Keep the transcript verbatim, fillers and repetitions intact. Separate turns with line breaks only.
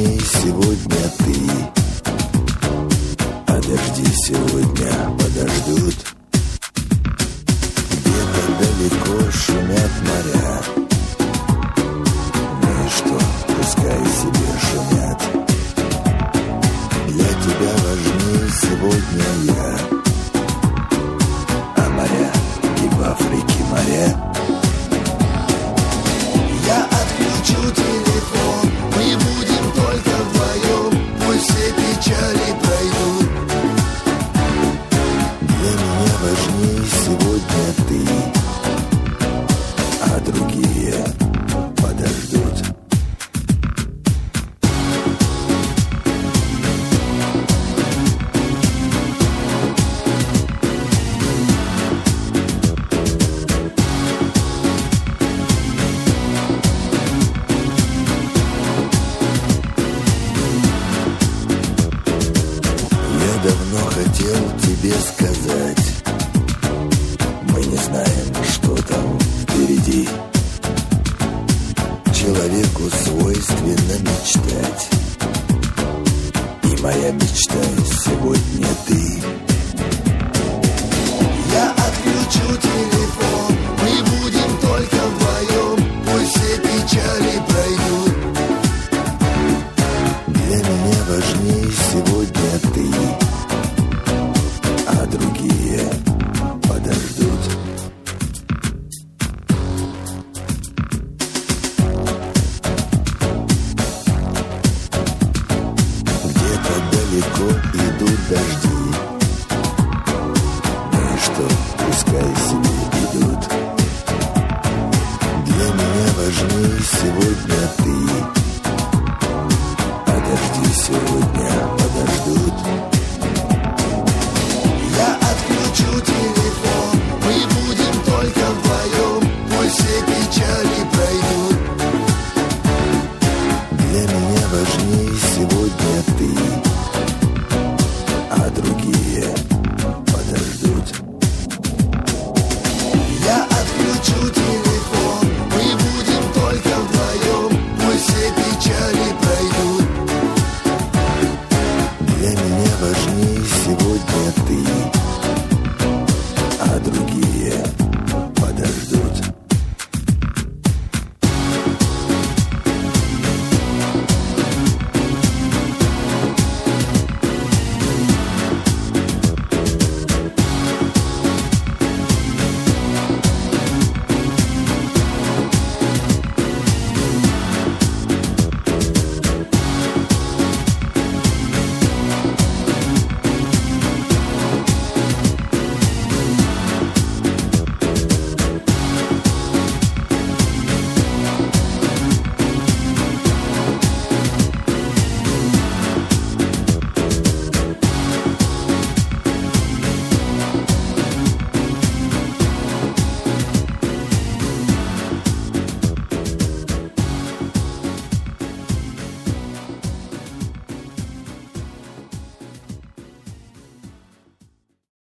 важнее сегодня ты, а дожди сегодня подождут. Где-то далеко шумят моря, ну и что, пускай себе шумят. Для тебя важнее сегодня я, а моря и в Африке моря.
Я отключу телефон, мы будем только вдвоем, пусть все печали пройдут.
Для меня важнее сегодня ты, а другие подождут. Давно хотел тебе сказать, мы не знаем, что там впереди. Человеку свойственно мечтать, и моя мечта сегодня ты.
Я отключу телефон, мы будем только вдвоем, пусть все печали пройдут.
Для меня важнее сегодня ты, а другие подождут. Где-то далеко идут дожди, ну и что, пускай себе идут. Для меня важнее сегодня ты,